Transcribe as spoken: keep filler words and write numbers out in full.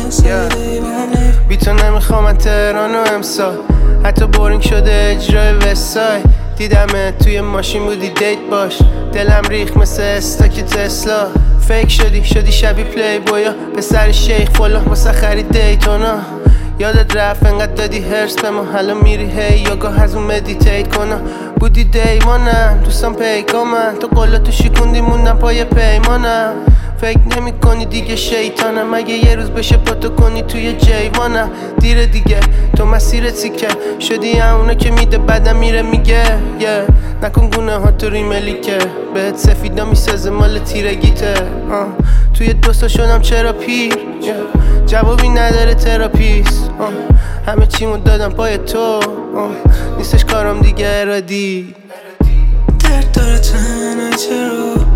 بی تو نمیخوام من تهران و امسال، حتی بورینگ شده اجرای وستای. دیدمه توی ماشین بودی دیت باش، دلم ریخ مثل استاک تسلا. فیک شدی شدی شبیه پلی بویا، پسر شیخ فلا واسه خرید دیتونا. یادت رفت انقدر دادی هرس به ما، حالا میری هی یوگا از اون مدیتیت کنم. بودی دیوانم دوستان پیکامن، تو قلاتو شکوندی موندم پای پیمانم. فکر نمی کنی دیگه شیطانم، اگه یه روز بشه پاتو کنی توی جیوانم. دیره دیگه تو مسیرت سیکه شدی همونه که میده بعدم میره میگه yeah. نکن گونه ها تو ریملی که بهت سفیدا میسازه مال تیرگیته. توی دوستا شدم چرا پیر yeah. جوابی نداره تراپیست. همه چیمو دادم پای تو، نیستش کارم دیگه ارادی. درد داره تنه چرا